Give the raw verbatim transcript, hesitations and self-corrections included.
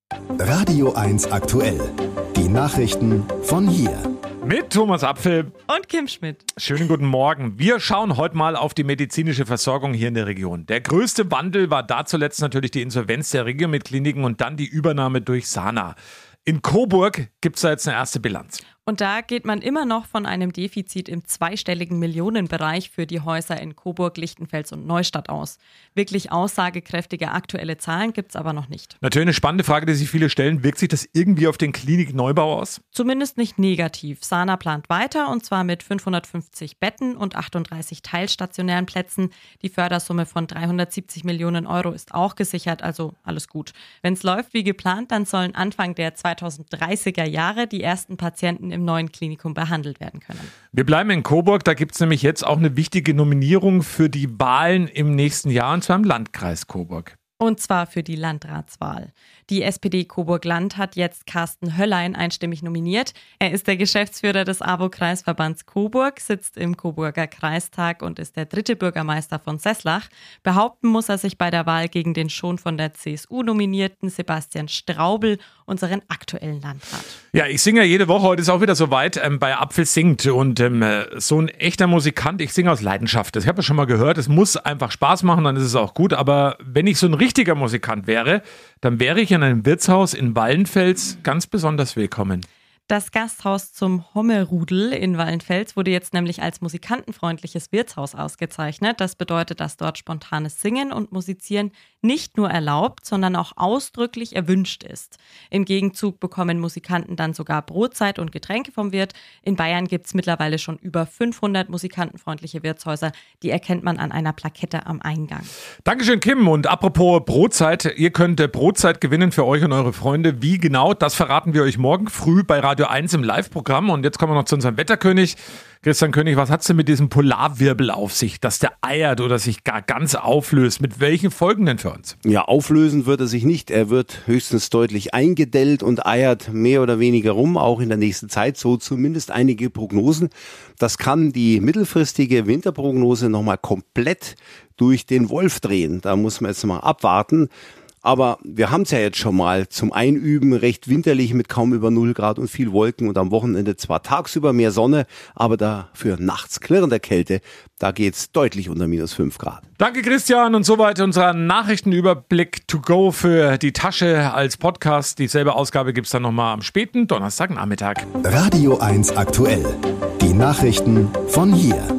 Radio eins aktuell. Die Nachrichten von hier. Mit Thomas Apfel und Kim Schmidt. Schönen guten Morgen. Wir schauen heute mal auf die medizinische Versorgung hier in der Region. Der größte Wandel war da zuletzt natürlich die Insolvenz der Regiomed-Kliniken und dann die Übernahme durch Sana. In Coburg gibt es da jetzt eine erste Bilanz. Und da geht man immer noch von einem Defizit im zweistelligen Millionenbereich für die Häuser in Coburg, Lichtenfels und Neustadt aus. Wirklich aussagekräftige aktuelle Zahlen gibt es aber noch nicht. Natürlich eine spannende Frage, die sich viele stellen. Wirkt sich das irgendwie auf den Klinikneubau aus? Zumindest nicht negativ. Sana plant weiter und zwar mit fünfhundertfünfzig Betten und achtunddreißig teilstationären Plätzen. Die Fördersumme von dreihundertsiebzig Millionen Euro ist auch gesichert, also alles gut. Wenn es läuft wie geplant, dann sollen Anfang der zweitausenddreißiger Jahre die ersten Patienten im neuen Klinikum behandelt werden können. Wir bleiben in Coburg, da gibt es nämlich jetzt auch eine wichtige Nominierung für die Wahlen im nächsten Jahr, und zwar im Landkreis Coburg. Und zwar für die Landratswahl. Die S P D Coburg-Land hat jetzt Carsten Höllein einstimmig nominiert. Er ist der Geschäftsführer des A W O-Kreisverbands Coburg, sitzt im Coburger Kreistag und ist der dritte Bürgermeister von Seßlach. Behaupten muss er sich bei der Wahl gegen den schon von der C S U nominierten Sebastian Straubel, unseren aktuellen Landrat. Ja, ich singe ja jede Woche, heute ist auch wieder soweit, ähm, bei Apfel singt. Und ähm, so ein echter Musikant, ich singe aus Leidenschaft. Das habe ich ja schon mal gehört, es muss einfach Spaß machen, dann ist es auch gut. Aber wenn ich so ein richtiger Musikant wäre, dann wäre ich in einem Wirtshaus in Wallenfels ganz besonders willkommen. Das Gasthaus zum Hommerudel in Wallenfels wurde jetzt nämlich als musikantenfreundliches Wirtshaus ausgezeichnet. Das bedeutet, dass dort spontanes Singen und Musizieren nicht nur erlaubt, sondern auch ausdrücklich erwünscht ist. Im Gegenzug bekommen Musikanten dann sogar Brotzeit und Getränke vom Wirt. In Bayern gibt es mittlerweile schon über fünfhundert musikantenfreundliche Wirtshäuser. Die erkennt man an einer Plakette am Eingang. Dankeschön, Kim. Und apropos Brotzeit, ihr könnt Brotzeit gewinnen für euch und eure Freunde. Wie genau, das verraten wir euch morgen früh bei Radio eins im Live-Programm. Und jetzt kommen wir noch zu unserem Wetterkönig. Christian König, was hat's denn mit diesem Polarwirbel auf sich, dass der eiert oder sich gar ganz auflöst? Mit welchen Folgen denn für uns? Ja, auflösen wird er sich nicht. Er wird höchstens deutlich eingedellt und eiert mehr oder weniger rum, auch in der nächsten Zeit, so zumindest einige Prognosen. Das kann die mittelfristige Winterprognose nochmal komplett durch den Wolf drehen. Da muss man jetzt mal abwarten. Aber wir haben es ja jetzt schon mal zum Einüben recht winterlich mit kaum über null Grad und viel Wolken und am Wochenende zwar tagsüber mehr Sonne, aber dafür nachts klirrende Kälte. Da geht's deutlich unter minus fünf Grad. Danke Christian und soweit unser Nachrichtenüberblick to go für die Tasche als Podcast. Dieselbe Ausgabe gibt's dann nochmal am späten Donnerstagnachmittag. Radio eins aktuell. Die Nachrichten von hier.